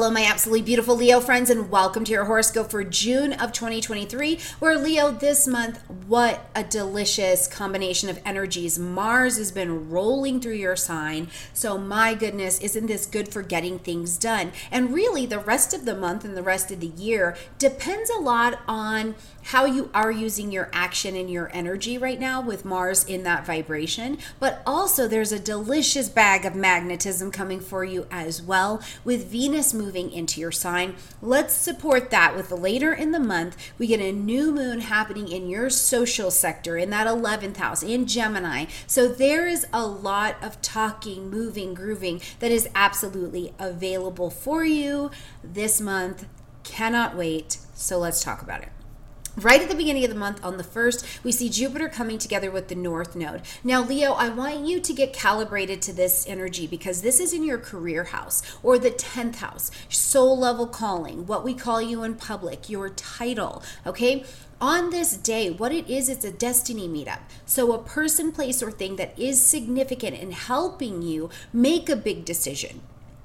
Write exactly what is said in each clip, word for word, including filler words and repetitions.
Hello, my absolutely beautiful Leo friends, and welcome to your horoscope for June of twenty twenty-three, where Leo, this month, what a delicious combination of energies. Mars has been rolling through your sign, so my goodness, isn't this good for getting things done? And really, the rest of the month and the rest of the year depends a lot on how you are using your action and your energy right now with Mars in that vibration. But also, there's a delicious bag of magnetism coming for you as well, with Venus moving into your sign. Let's support that with later in the month, we get a new moon happening in your social sector, in that eleventh house, in Gemini. So there is a lot of talking, moving, grooving that is absolutely available for you this month. Cannot wait. So let's talk about it. Right at the beginning of the month, on the first, we see Jupiter coming together with the North Node. Now, Leo, I want you to get calibrated to this energy because this is in your career house or the tenth house, soul level calling, what we call you in public, your title, okay? On this day, what it is, it's a destiny meetup. So a person, place, or thing that is significant in helping you make a big decision,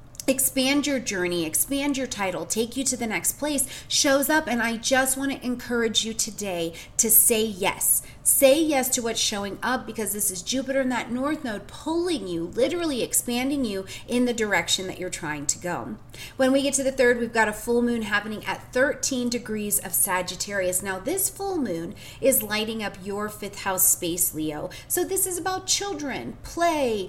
expand your journey, expand your title, take you to the next place, shows up. And I just want to encourage you today to say yes. Say yes to what's showing up, because this is Jupiter and that North Node pulling you, literally expanding you in the direction that you're trying to go. When we get to the third, we've got a full moon happening at thirteen degrees of Sagittarius. Now, this full moon is lighting up your fifth house space, Leo. So this is about children, play,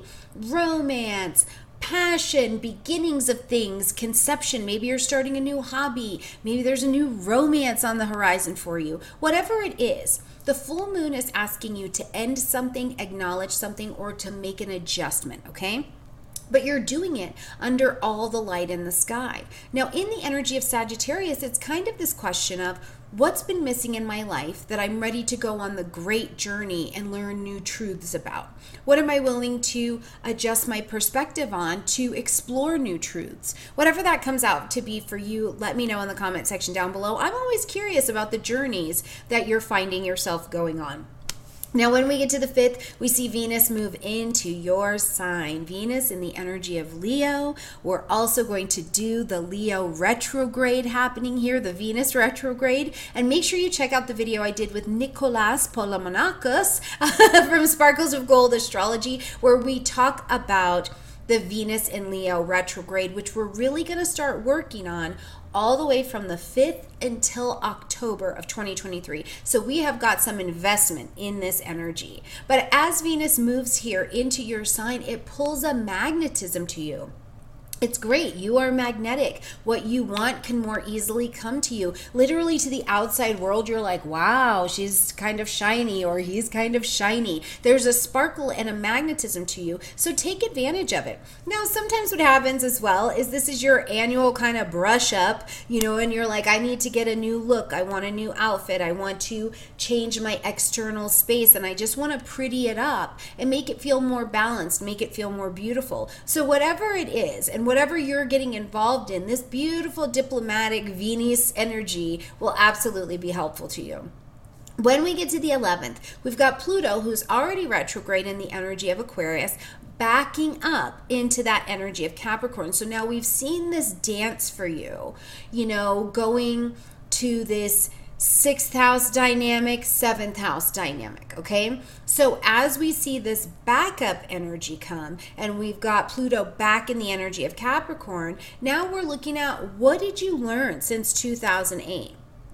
romance, passion, beginnings of things, conception. Maybe you're starting a new hobby. Maybe there's a new romance on the horizon for you. Whatever it is, the full moon is asking you to end something, acknowledge something, or to make an adjustment, okay? But you're doing it under all the light in the sky. Now, in the energy of Sagittarius, it's kind of this question of what's been missing in my life that I'm ready to go on the great journey and learn new truths about? What am I willing to adjust my perspective on to explore new truths? Whatever that comes out to be for you, let me know in the comment section down below. I'm always curious about the journeys that you're finding yourself going on. Now, when we get to the fifth, we see Venus move into your sign. Venus in the energy of Leo. We're also going to do the Leo retrograde happening here, the Venus retrograde. And make sure you check out the video I did with Nicolas Polomonakos from Sparkles of Gold Astrology, where we talk about the Venus in Leo retrograde, which we're really going to start working on all the way from the fifth until October of twenty twenty-three. So we have got some investment in this energy. But as Venus moves here into your sign, it pulls a magnetism to you. It's great. You are magnetic. What you want can more easily come to you. Literally, to the outside world, you're like, wow, she's kind of shiny, or he's kind of shiny. There's a sparkle and a magnetism to you. So take advantage of it. Now, sometimes what happens as well is this is your annual kind of brush up, you know, and you're like, I need to get a new look. I want a new outfit. I want to change my external space, and I just want to pretty it up and make it feel more balanced, make it feel more beautiful. So whatever it is, and whatever you're getting involved in, this beautiful diplomatic Venus energy will absolutely be helpful to you. When we get to the eleventh, we've got Pluto, who's already retrograde in the energy of Aquarius, backing up into that energy of Capricorn. So now we've seen this dance for you, you know, going to this sixth house dynamic, seventh house dynamic, okay? So as we see this backup energy come, and we've got Pluto back in the energy of Capricorn, now we're looking at what did you learn since two thousand eight?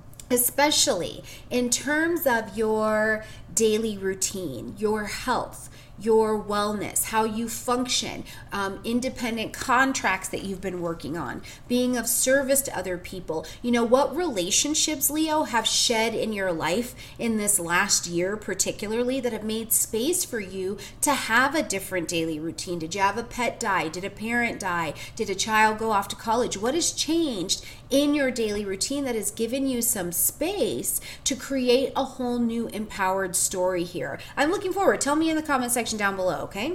Especially in terms of your daily routine, your health, your wellness, how you function, um, independent contracts that you've been working on, being of service to other people. You know, what relationships, Leo, have shed in your life in this last year particularly that have made space for you to have a different daily routine? Did you have a pet die? Did a parent die? Did a child go off to college? What has changed in your daily routine that has given you some space to create a whole new empowered story here? I'm looking forward. Tell me in the comment section down below, okay?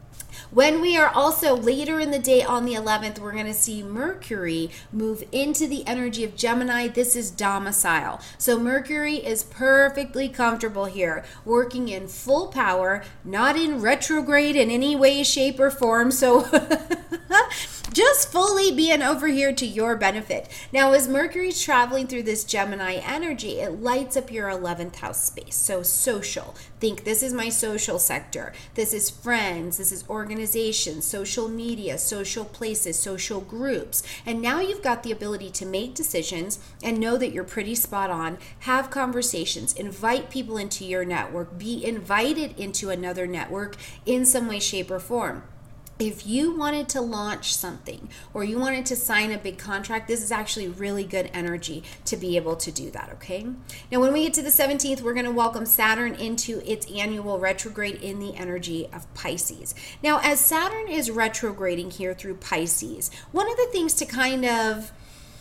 When we are also later in the day on the eleventh, we're going to see Mercury move into the energy of Gemini. This is domicile. So Mercury is perfectly comfortable here, working in full power, not in retrograde in any way, shape, or form. So just just fully being over here to your benefit. Now, as Mercury's traveling through this Gemini energy, it lights up your eleventh house space. So social. Think this is my social sector. This is friends. This is organizations, social media, social places, social groups. And now you've got the ability to make decisions and know that you're pretty spot on. Have conversations. Invite people into your network. Be invited into another network in some way, shape, or form. If you wanted to launch something or you wanted to sign a big contract, this is actually really good energy to be able to do that, okay? Now, when we get to the seventeenth, we're going to welcome Saturn into its annual retrograde in the energy of Pisces. Now, as Saturn is retrograding here through Pisces, one of the things to kind of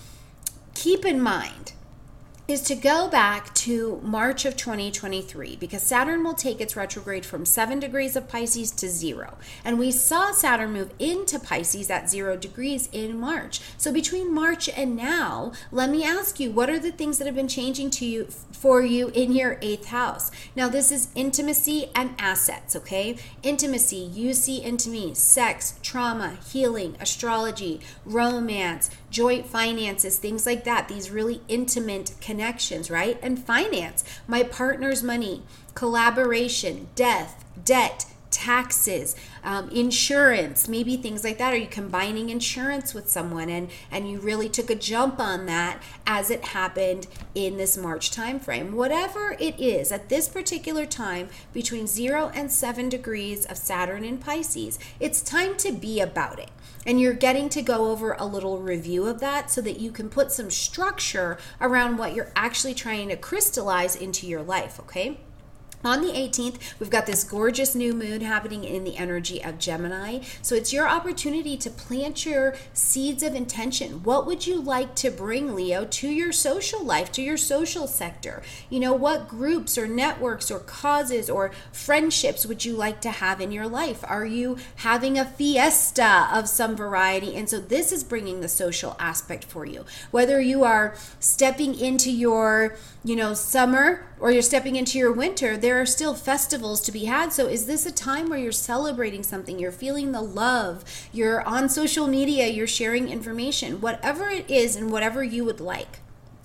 keep in mind is to go back to March of twenty twenty-three, because Saturn will take its retrograde from seven degrees of Pisces to zero. And we saw Saturn move into Pisces at zero degrees in March. So between March and now, let me ask you, what are the things that have been changing to you for you in your eighth house? Now, this is intimacy and assets, okay? Intimacy, you see into me, sex, trauma, healing, astrology, romance, joint finances, things like that. These really intimate connections, right? And finance, my partner's money, collaboration, death, debt, taxes, um, insurance, maybe things like that. Are you combining insurance with someone and and you really took a jump on that as it happened in this March time frame? Whatever it is at this particular time between zero and seven degrees of Saturn in Pisces, it's time to be about it. And you're getting to go over a little review of that so that you can put some structure around what you're actually trying to crystallize into your life, okay? On the eighteenth, we've got this gorgeous new moon happening in the energy of Gemini. So it's your opportunity to plant your seeds of intention. What would you like to bring, Leo, to your social life, to your social sector? You know, what groups or networks or causes or friendships would you like to have in your life? Are you having a fiesta of some variety? And so this is bringing the social aspect for you. Whether you are stepping into your, you know, summer or you're stepping into your winter, there are still festivals to be had. So is this a time where you're celebrating something, you're feeling the love, you're on social media, you're sharing information, whatever it is and whatever you would like?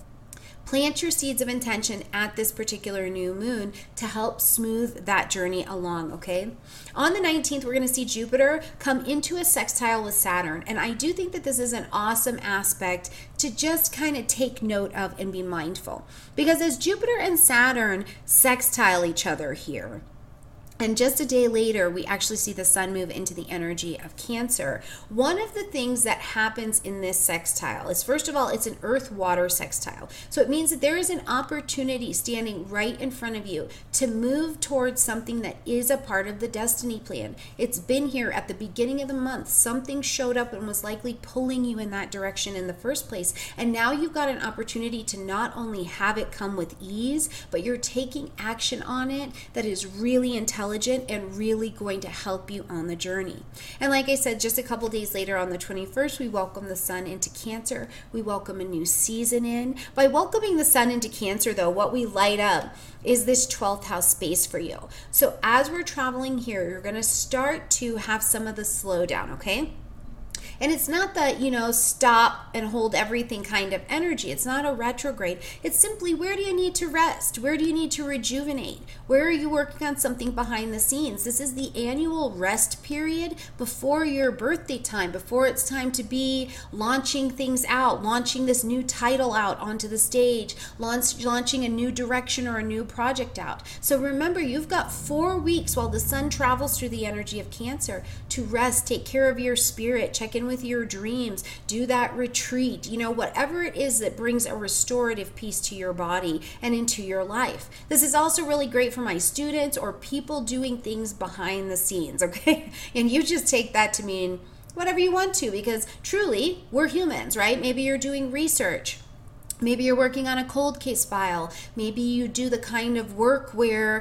Plant your seeds of intention at this particular new moon to help smooth that journey along, okay? On the nineteenth, we're going to see Jupiter come into a sextile with Saturn. And I do think that this is an awesome aspect to just kind of take note of and be mindful. Because as Jupiter and Saturn sextile each other here, and just a day later, we actually see the sun move into the energy of Cancer. One of the things that happens in this sextile is, first of all, it's an earth-water sextile. So it means that there is an opportunity standing right in front of you to move towards something that is a part of the destiny plan. It's been here at the beginning of the month. Something showed up and was likely pulling you in that direction in the first place. And now you've got an opportunity to not only have it come with ease, but you're taking action on it that is really intelligent and really going to help you on the journey. And like I said, just a couple days later on the twenty-first, we welcome the sun into Cancer. We welcome a new season in. By welcoming the sun into Cancer, though, what we light up is this twelfth house space for you. So as we're traveling here, you're going to start to have some of the slowdown, okay? And it's not that, you know, stop and hold everything kind of energy. It's not a retrograde. It's simply, where do you need to rest? Where do you need to rejuvenate? Where are you working on something behind the scenes? This is the annual rest period before your birthday time, before it's time to be launching things out, launching this new title out onto the stage, launch, launching a new direction or a new project out. So remember, you've got four weeks while the sun travels through the energy of Cancer to rest, take care of your spirit, check in with your dreams, do that retreat, you know, whatever it is that brings a restorative piece to your body and into your life. This is also really great for my students or people doing things behind the scenes, okay? And you just take that to mean whatever you want to, because truly, we're humans, right? Maybe you're doing research. Maybe you're working on a cold case file. Maybe you do the kind of work where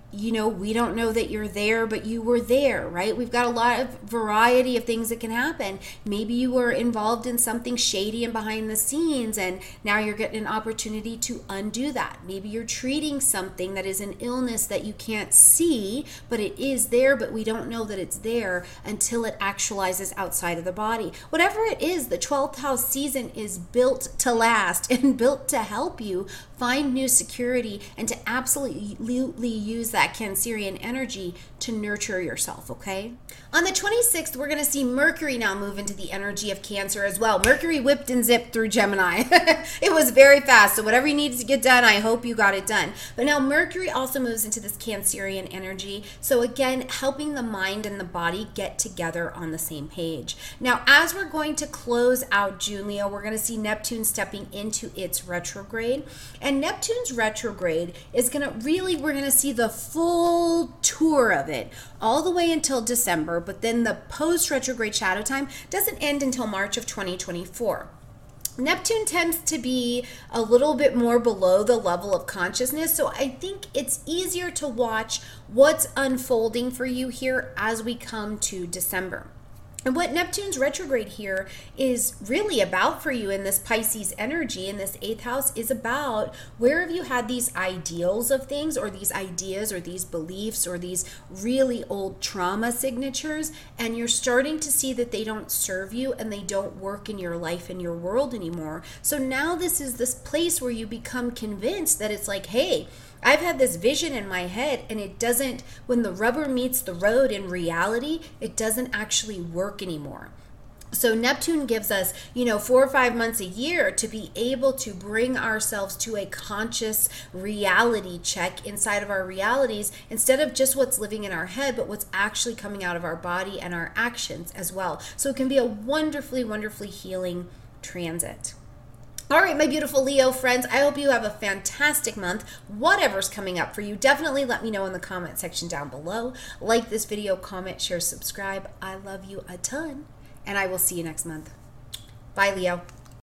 you know, we don't know that you're there, but you were there, right? We've got a lot of variety of things that can happen. Maybe you were involved in something shady and behind the scenes, and now you're getting an opportunity to undo that. Maybe you're treating something that is an illness that you can't see, but it is there, but we don't know that it's there until it actualizes outside of the body. Whatever it is, the twelfth house season is built to last and built to help you find new security and to absolutely use that Cancerian energy to nurture yourself, okay? On the twenty-sixth, we're going to see Mercury now move into the energy of Cancer as well. Mercury whipped and zipped through Gemini. It was very fast, so whatever you needed to get done, I hope you got it done. But now Mercury also moves into this Cancerian energy, so again, helping the mind and the body get together on the same page. Now, as we're going to close out June, Leo, we're going to see Neptune stepping into its retrograde. And Neptune's retrograde is going to really, we're going to see the full tour of it all the way until December, but then the post-retrograde shadow time doesn't end until March of twenty twenty-four. Neptune tends to be a little bit more below the level of consciousness, so I think it's easier to watch what's unfolding for you here as we come to December. And what Neptune's retrograde here is really about for you in this Pisces energy, in this eighth house, is about where have you had these ideals of things, or these ideas, or these beliefs, or these really old trauma signatures, and you're starting to see that they don't serve you and they don't work in your life and your world anymore. So now this is this place where you become convinced that it's like, hey, I've had this vision in my head, and it doesn't, when the rubber meets the road in reality, it doesn't actually work anymore. So Neptune gives us, you know, four or five months a year to be able to bring ourselves to a conscious reality check inside of our realities, instead of just what's living in our head, but what's actually coming out of our body and our actions as well. So it can be a wonderfully, wonderfully healing transit. All right, my beautiful Leo friends, I hope you have a fantastic month. Whatever's coming up for you, definitely let me know in the comment section down below. Like this video, comment, share, subscribe. I love you a ton, and I will see you next month. Bye, Leo.